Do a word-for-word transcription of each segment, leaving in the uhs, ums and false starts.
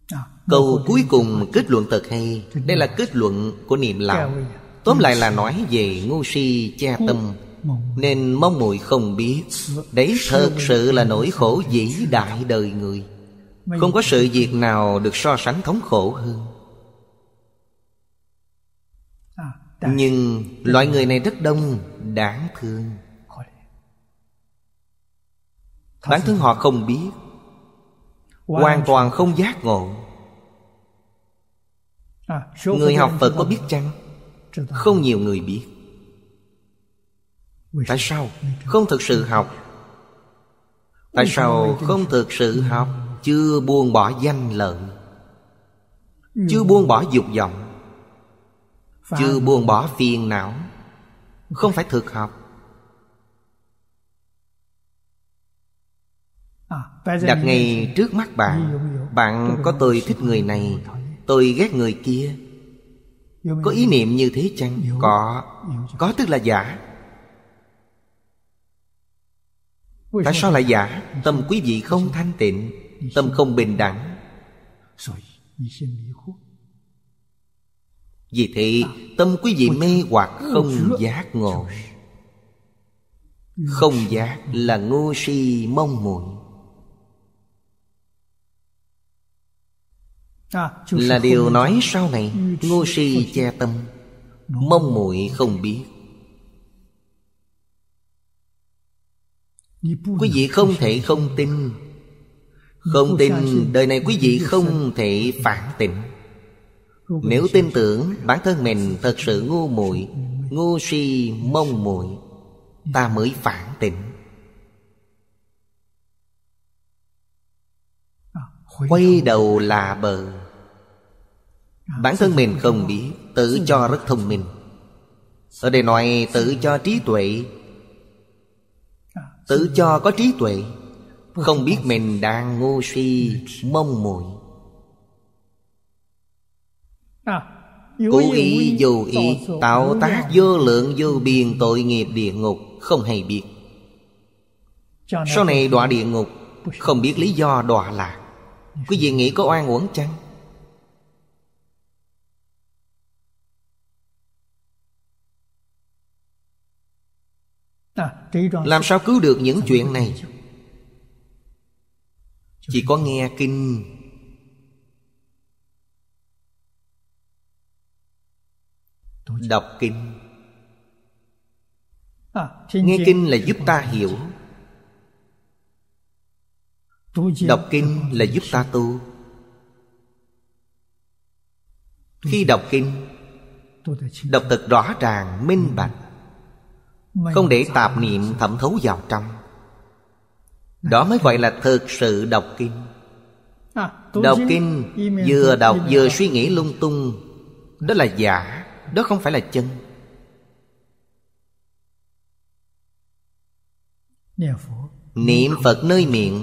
Câu cuối cùng kết luận thật hay. Đây là kết luận của Niệm Lão. Tóm lại là nói về ngu si cha tâm, nên mong muội không biết. Đấy thật sự là nỗi khổ vĩ đại đời người. Không có sự việc nào được so sánh thống khổ hơn. Nhưng loại người này rất đông, đáng thương. Bản thân họ không biết, hoàn toàn không giác ngộ. Người học Phật có biết chăng? Không nhiều người biết. Tại sao không thực sự học? Tại sao không thực sự học? Chưa buông bỏ danh lợi, chưa buông bỏ dục vọng, chưa buông bỏ phiền não. Không phải thực học. Đặt ngay trước mắt bạn. Bạn có tôi thích người này, tôi ghét người kia. Có ý niệm như thế chăng? Có. Có tức là giả. Tại sao lại giả? Tâm quý vị không thanh tịnh, tâm không bình đẳng. Vì thế tâm quý vị mê hoặc không giác ngộ. Không giác là ngu si mong muội, là điều nói sau này. Ngu si che tâm, mong muội không biết. Quý vị không thể không tin. Không tin, đời này quý vị không thể phản tỉnh. Nếu tin tưởng bản thân mình thật sự ngu muội, ngu si mong muội, ta mới phản tỉnh. Quay đầu là bờ. Bản thân mình không biết, tự cho rất thông minh. Ở đây nói tự cho trí tuệ. Tự cho có trí tuệ, không biết mình đang ngu si mong muội. Cố ý vô ý tạo tác vô lượng vô biên tội nghiệp địa ngục, không hay biết. Sau này đọa địa ngục, không biết lý do đọa lạc. Quý vị nghĩ có oan uổng chăng? Làm sao cứu được những chuyện này? Chỉ có nghe kinh, đọc kinh. Nghe kinh là giúp ta hiểu, đọc kinh là giúp ta tu. Khi đọc kinh, đọc thật rõ ràng, minh bạch, không để tạp niệm thẩm thấu vào trong. Đó mới gọi là thực sự đọc kinh. Đọc kinh vừa đọc vừa suy nghĩ lung tung, đó là giả, đó không phải là chân. Niệm Phật nơi miệng,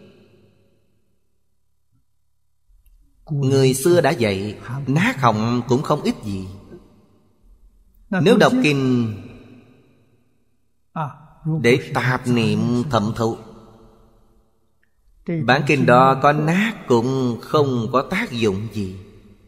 người xưa đã dạy, nát họng cũng không ít gì. Nếu đọc kinh để tạp niệm thẩm thấu, bản kinh đó có nát cũng không có tác dụng gì.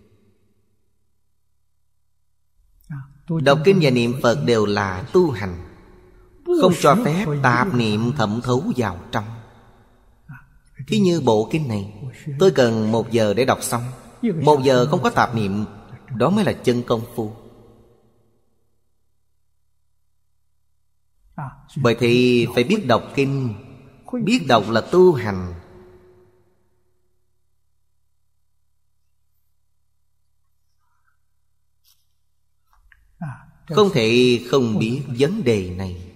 Đọc kinh và niệm Phật đều là tu hành, không cho phép tạp niệm thẩm thấu vào trong. Ví như bộ kinh này, tôi cần một giờ để đọc xong. Một giờ không có tạp niệm, đó mới là chân công phu. Bởi thì phải biết đọc kinh. Biết đọc là tu hành. Không thể không biết vấn đề này.